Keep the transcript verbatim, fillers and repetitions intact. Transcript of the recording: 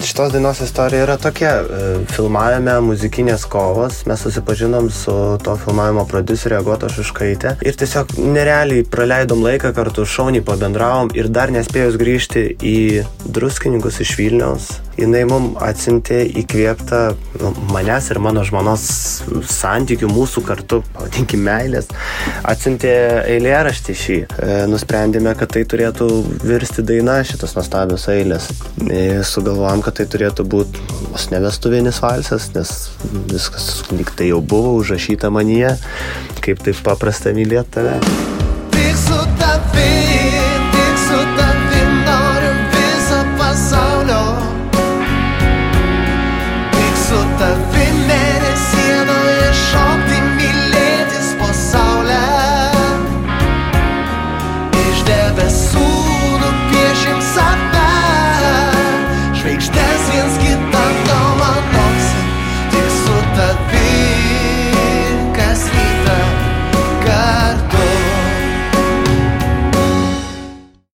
šitos dainos istorija yra tokia. Filmavome muzikinės kovos, mes susipažinom su to filmavimo prodiuserė Agota Šuškaitė ir tiesiog nerealiai praleidom laiką kartu, šauniai pabendravom ir dar nespėjus grįžti į Druskininkus iš Vilniaus. Jinai mum atsiuntė įkvėptą nu, manęs ir mano žmonos santykių, mūsų kartu, pavadinkim meilės, atsiuntė eilėraštį šį. E, nusprendėme, kad tai turėtų virsti daina, šitas nuostabios eilės. E, sugalvojom, kad tai turėtų būti vos ne vestuvinis valsas, nes viskas lyg tai jau buvo užrašyta manyje, kaip taip paprasta mylėt tave.